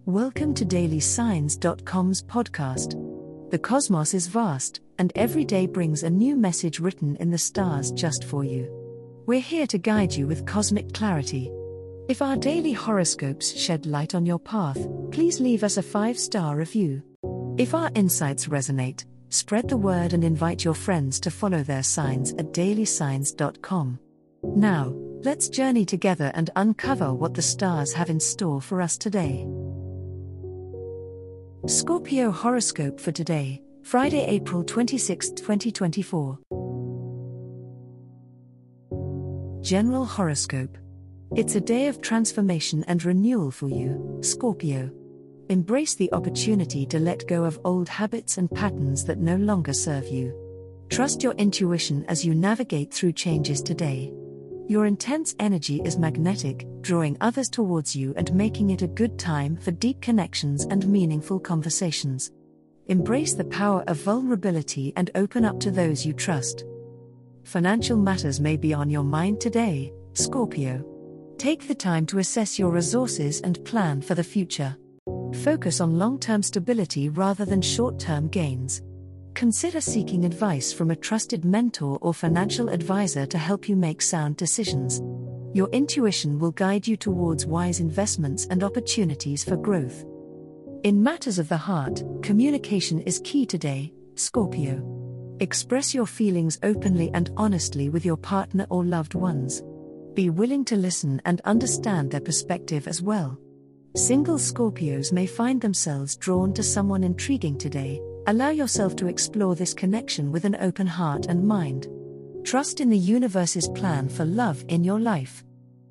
Welcome to DailySigns.com's podcast. The cosmos is vast, and every day brings a new message written in the stars just for you. We're here to guide you with cosmic clarity. If our daily horoscopes shed light on your path, please leave us a 5-star review. If our insights resonate, spread the word and invite your friends to follow their signs at DailySigns.com. Now, let's journey together and uncover what the stars have in store for us today. Scorpio horoscope for today, Friday, April 26, 2024. General horoscope. It's a day of transformation and renewal for you, Scorpio. Embrace the opportunity to let go of old habits and patterns that no longer serve you. Trust your intuition as you navigate through changes today. Your intense energy is magnetic, drawing others towards you and making it a good time for deep connections and meaningful conversations. Embrace the power of vulnerability and open up to those you trust. Financial matters may be on your mind today, Scorpio. Take the time to assess your resources and plan for the future. Focus on long-term stability rather than short-term gains. Consider seeking advice from a trusted mentor or financial advisor to help you make sound decisions. Your intuition will guide you towards wise investments and opportunities for growth. In matters of the heart, communication is key today, Scorpio. Express your feelings openly and honestly with your partner or loved ones. Be willing to listen and understand their perspective as well. Single Scorpios may find themselves drawn to someone intriguing today. Allow yourself to explore this connection with an open heart and mind. Trust in the universe's plan for love in your life.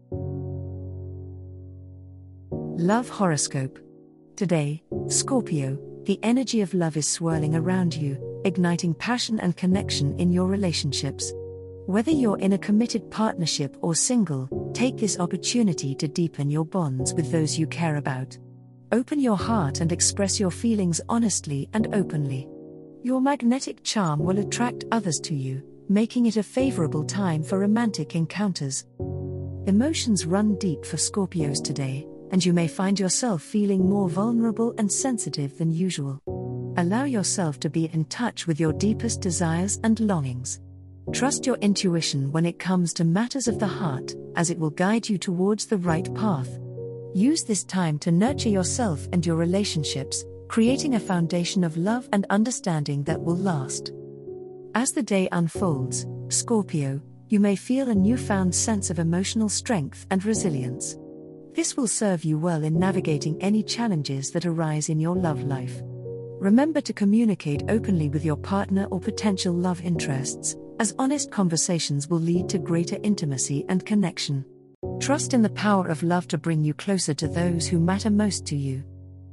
Love horoscope. Today, Scorpio, the energy of love is swirling around you, igniting passion and connection in your relationships. Whether you're in a committed partnership or single, take this opportunity to deepen your bonds with those you care about. Open your heart and express your feelings honestly and openly. Your magnetic charm will attract others to you, making it a favorable time for romantic encounters. Emotions run deep for Scorpios today, and you may find yourself feeling more vulnerable and sensitive than usual. Allow yourself to be in touch with your deepest desires and longings. Trust your intuition when it comes to matters of the heart, as it will guide you towards the right path. Use this time to nurture yourself and your relationships, creating a foundation of love and understanding that will last. As the day unfolds, Scorpio, you may feel a newfound sense of emotional strength and resilience. This will serve you well in navigating any challenges that arise in your love life. Remember to communicate openly with your partner or potential love interests, as honest conversations will lead to greater intimacy and connection. Trust in the power of love to bring you closer to those who matter most to you.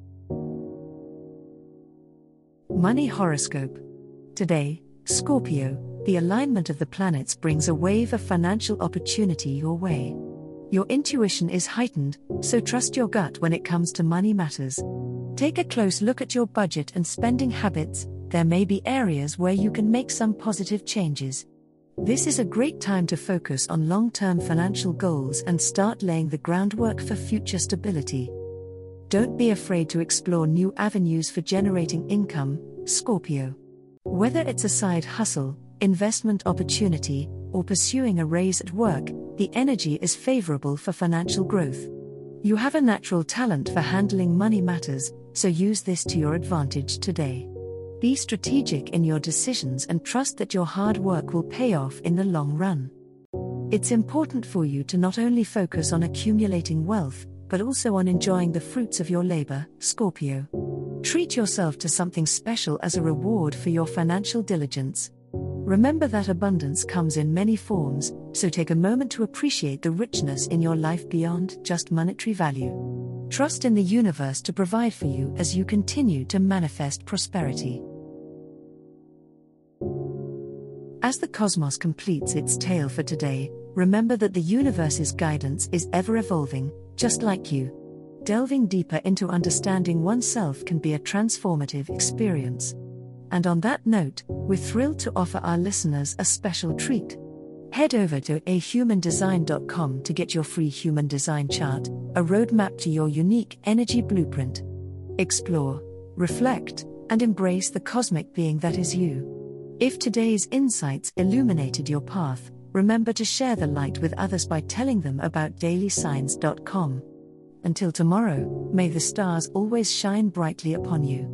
Money horoscope. Today, Scorpio, the alignment of the planets brings a wave of financial opportunity your way. Your intuition is heightened, so trust your gut when it comes to money matters. Take a close look at your budget and spending habits. There may be areas where you can make some positive changes. This is a great time to focus on long-term financial goals and start laying the groundwork for future stability. Don't be afraid to explore new avenues for generating income, Scorpio. Whether it's a side hustle, investment opportunity, or pursuing a raise at work, the energy is favorable for financial growth. You have a natural talent for handling money matters, so use this to your advantage today. Be strategic in your decisions and trust that your hard work will pay off in the long run. It's important for you to not only focus on accumulating wealth, but also on enjoying the fruits of your labor, Scorpio. Treat yourself to something special as a reward for your financial diligence. Remember that abundance comes in many forms, so take a moment to appreciate the richness in your life beyond just monetary value. Trust in the universe to provide for you as you continue to manifest prosperity. As the cosmos completes its tale for today, remember that the universe's guidance is ever evolving, just like you. Delving deeper into understanding oneself can be a transformative experience. And on that note, we're thrilled to offer our listeners a special treat. Head over to ahumandesign.com to get your free human design chart, a roadmap to your unique energy blueprint. Explore, reflect, and embrace the cosmic being that is you. If today's insights illuminated your path, remember to share the light with others by telling them about dailysigns.com. Until tomorrow, may the stars always shine brightly upon you.